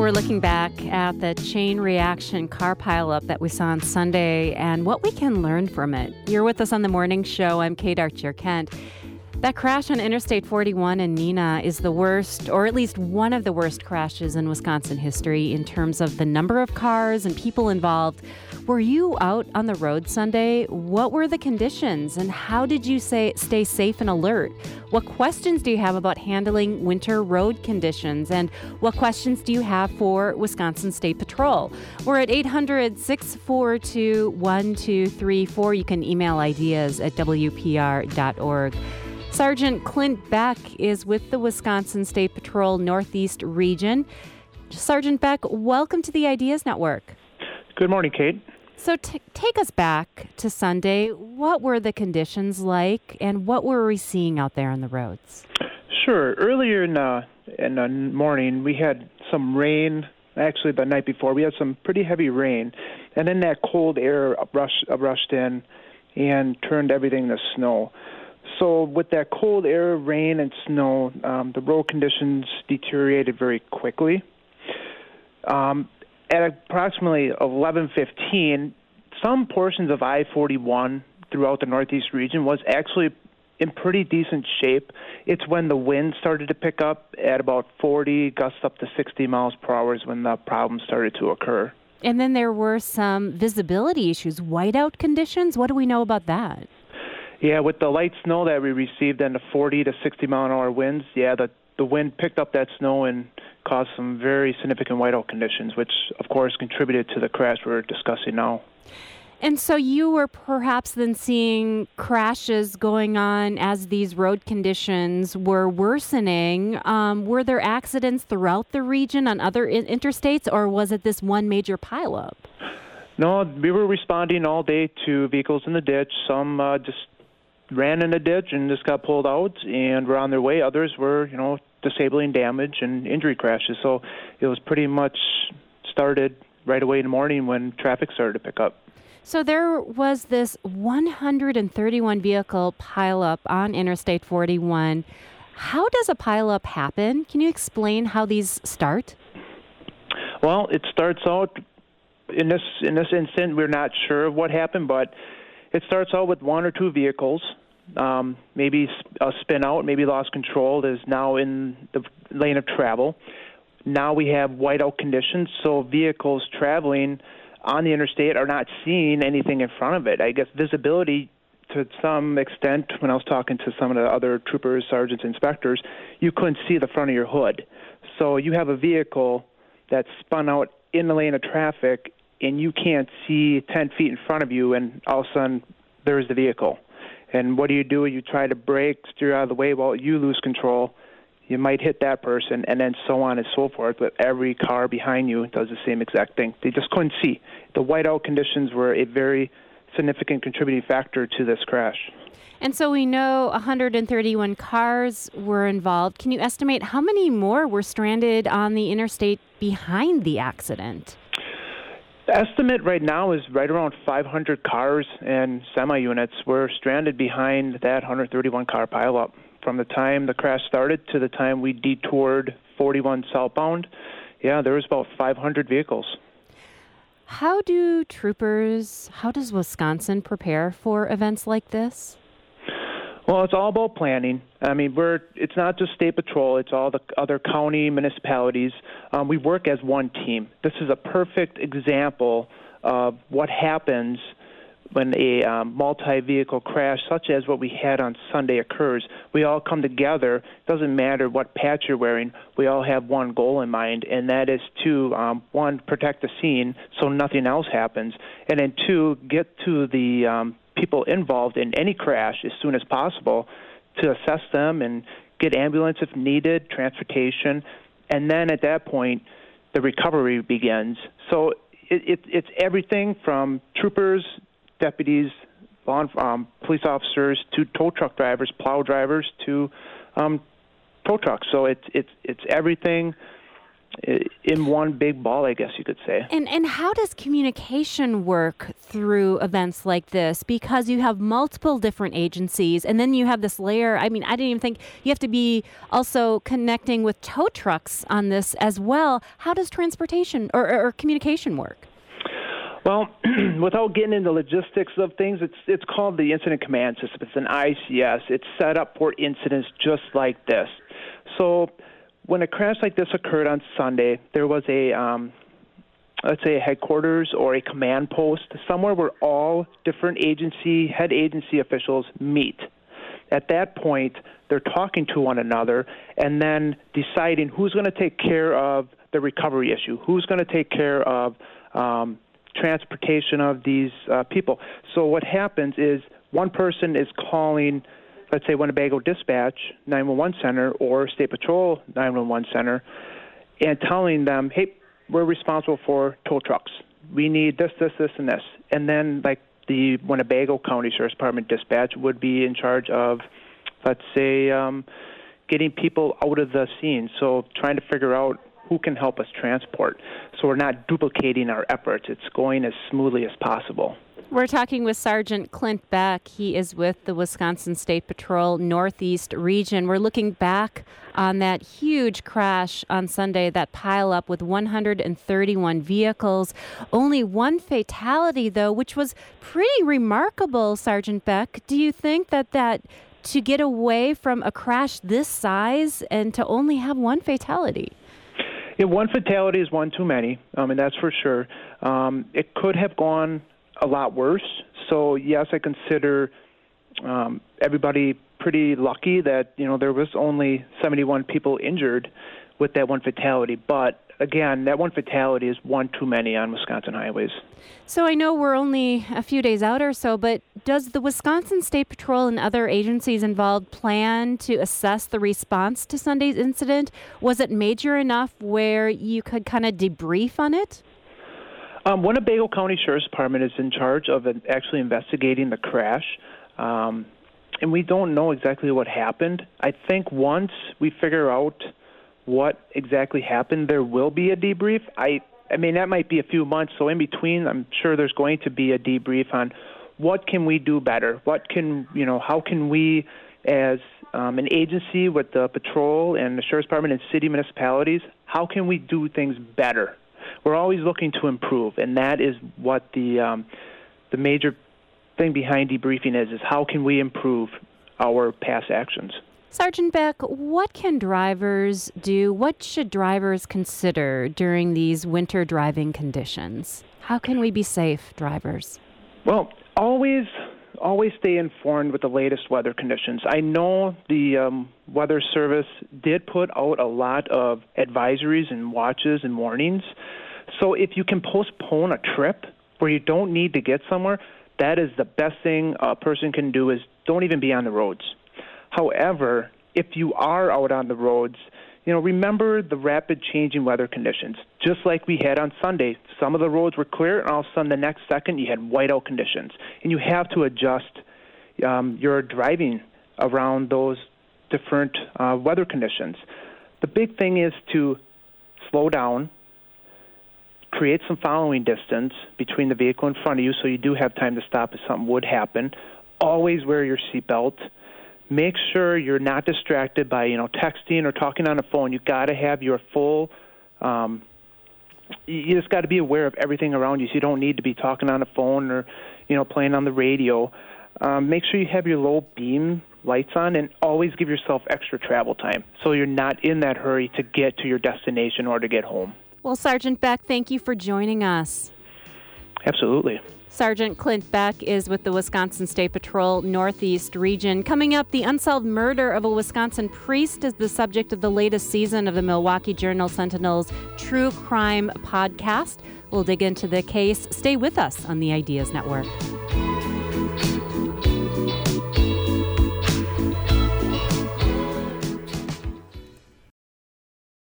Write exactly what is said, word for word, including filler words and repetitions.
We're looking back at the chain reaction car pileup that we saw on Sunday and what we can learn from it. You're with us on the morning show. I'm Kate Archer-Kent. That crash on Interstate forty-one in Neenah is the worst, or at least one of the worst crashes in Wisconsin history in terms of the number of cars and people involved. Were you out on the road Sunday? What were the conditions and how did you say, stay safe and alert? What questions do you have about handling winter road conditions? And what questions do you have for Wisconsin State Patrol? We're at eight hundred, six four two, one two three four. You can email ideas at W P R dot org. Sergeant Clint Beck is with the Wisconsin State Patrol Northeast Region. Sergeant Beck, welcome to the Ideas Network. Good morning, Kate. So t- take us back to Sunday. What were the conditions like, and what were we seeing out there on the roads? Sure. Earlier in, uh, in the morning, we had some rain. Actually, the night before, we had some pretty heavy rain. And then that cold air rushed, rushed in and turned everything to snow. So with that cold air, rain, and snow, um, the road conditions deteriorated very quickly. Um, at approximately eleven fifteen, some portions of I forty-one throughout the Northeast region was actually in pretty decent shape. It's when the wind started to pick up at about forty, gusts up to sixty miles per hour is when the problem started to occur. And then there were some visibility issues, whiteout conditions. What do we know about that? Yeah, with the light snow that we received and the forty to sixty mile an hour winds, yeah, the, the wind picked up that snow and caused some very significant whiteout conditions, which, of course, contributed to the crash we're discussing now. And so you were perhaps then seeing crashes going on as these road conditions were worsening. Um, were there accidents throughout the region on other in- interstates, or was it this one major pileup? No, we were responding all day to vehicles in the ditch. Some uh, just ran in the ditch and just got pulled out and were on their way. Others were, you know, disabling damage and injury crashes. So it was pretty much started right away in the morning when traffic started to pick up. So there was this one hundred thirty-one vehicle pileup on Interstate forty-one. How does a pileup happen? Can you explain how these start? Well, it starts out, in this in this instant, we're not sure of what happened, but it starts out with one or two vehicles, um, maybe a spin out, maybe lost control, is now in the lane of travel. Now we have whiteout conditions, so vehicles traveling on the interstate are not seeing anything in front of it. I guess visibility, to some extent, when I was talking to some of the other troopers, sergeants, inspectors, you couldn't see the front of your hood. So you have a vehicle that's spun out in the lane of traffic, and you can't see ten feet in front of you, and all of a sudden, there's the vehicle. And what do you do? You try to brake, steer out of the way while you lose control. You might hit that person, and then so on and so forth, but every car behind you does the same exact thing. They just couldn't see. The whiteout conditions were a very significant contributing factor to this crash. And so we know one hundred thirty-one cars were involved. Can you estimate how many more were stranded on the interstate behind the accident? The estimate right now is right around five hundred cars and semi-units were stranded behind that one hundred thirty-one car pileup. From the time the crash started to the time we detoured forty-one southbound, yeah, there was about five hundred vehicles. How do troopers, how does Wisconsin prepare for events like this? Well, it's all about planning. I mean, we're it's not just State Patrol. It's all the other county municipalities. Um, we work as one team. This is a perfect example of what happens when a um, multi-vehicle crash, such as what we had on Sunday, occurs. We all come together. It doesn't matter what patch you're wearing. We all have one goal in mind, and that is to, um, one, protect the scene so nothing else happens, and then two, get to the um, people involved in any crash as soon as possible to assess them and get ambulance if needed, transportation, and then at that point, the recovery begins. So it, it, it's everything from troopers, deputies, law, um, police officers, to tow truck drivers, plow drivers, to um, tow trucks. So it's it's it's everything in one big ball, I guess you could say. And and how does communication work through events like this? Because you have multiple different agencies, and then you have this layer. I mean, I didn't even think you have to be also connecting with tow trucks on this as well. How does transportation or, or, or communication work? Well, without getting into logistics of things, it's it's called the Incident Command System. It's an I C S. It's set up for incidents just like this. So when a crash like this occurred on Sunday, there was a, um, let's say, a headquarters or a command post, somewhere where all different agency, head agency officials meet. At that point, they're talking to one another and then deciding who's going to take care of the recovery issue, who's going to take care of um, transportation of these uh, people. So what happens is one person is calling, let's say, Winnebago Dispatch nine one one Center or State Patrol nine one one Center, and telling them, hey, we're responsible for tow trucks. We need this, this, this, and this. And then, like, the Winnebago County Sheriff's Department Dispatch would be in charge of, let's say, um, getting people out of the scene. So trying to figure out who can help us transport. So we're not duplicating our efforts. It's going as smoothly as possible. We're talking with Sergeant Clint Beck. He is with the Wisconsin State Patrol Northeast Region. We're looking back on that huge crash on Sunday, that pileup with one hundred thirty-one vehicles. Only one fatality, though, which was pretty remarkable, Sergeant Beck. Do you think that that to get away from a crash this size and to only have one fatality? Yeah, one fatality is one too many, um, and that's for sure. Um, it could have gone a lot worse. So yes, I consider um, everybody pretty lucky that, you know, there was only seventy-one people injured with that one fatality. But again, that one fatality is one too many on Wisconsin highways. So I know we're only a few days out or so, but does the Wisconsin State Patrol and other agencies involved plan to assess the response to Sunday's incident? Was it major enough where you could kind of debrief on it? Um, Winnebago County Sheriff's Department is in charge of actually investigating the crash, um, and we don't know exactly what happened. I think once we figure out what exactly happened, there will be a debrief. I, I mean, that might be a few months, so in between, I'm sure there's going to be a debrief on what can we do better, what can, you know, how can we, as um, an agency with the patrol and the Sheriff's Department and city municipalities, how can we do things better? We're always looking to improve, and that is what the um, the major thing behind debriefing is, is how can we improve our past actions. Sergeant Beck, what can drivers do? What should drivers consider during these winter driving conditions? How can we be safe, drivers? Well, always always stay informed with the latest weather conditions. I know the um, Weather Service did put out a lot of advisories and watches and warnings. So if you can postpone a trip where you don't need to get somewhere, that is the best thing a person can do, is don't even be on the roads. However, if you are out on the roads, you know, remember the rapid changing weather conditions. Just like we had on Sunday, some of the roads were clear, and all of a sudden the next second you had whiteout conditions. And you have to adjust um, your driving around those different uh, weather conditions. The big thing is to slow down, create some following distance between the vehicle in front of you so you do have time to stop if something would happen. Always wear your seatbelt. Make sure you're not distracted by, you know, texting or talking on the phone. You've got to have your full, um, you just got to be aware of everything around you, so you don't need to be talking on the phone or, you know, playing on the radio. Um, make sure you have your low beam lights on, and always give yourself extra travel time so you're not in that hurry to get to your destination or to get home. Well, Sergeant Beck, thank you for joining us. Absolutely. Sergeant Clint Beck is with the Wisconsin State Patrol Northeast Region. Coming up, the unsolved murder of a Wisconsin priest is the subject of the latest season of the Milwaukee Journal-Sentinel's True Crime podcast. We'll dig into the case. Stay with us on the Ideas Network.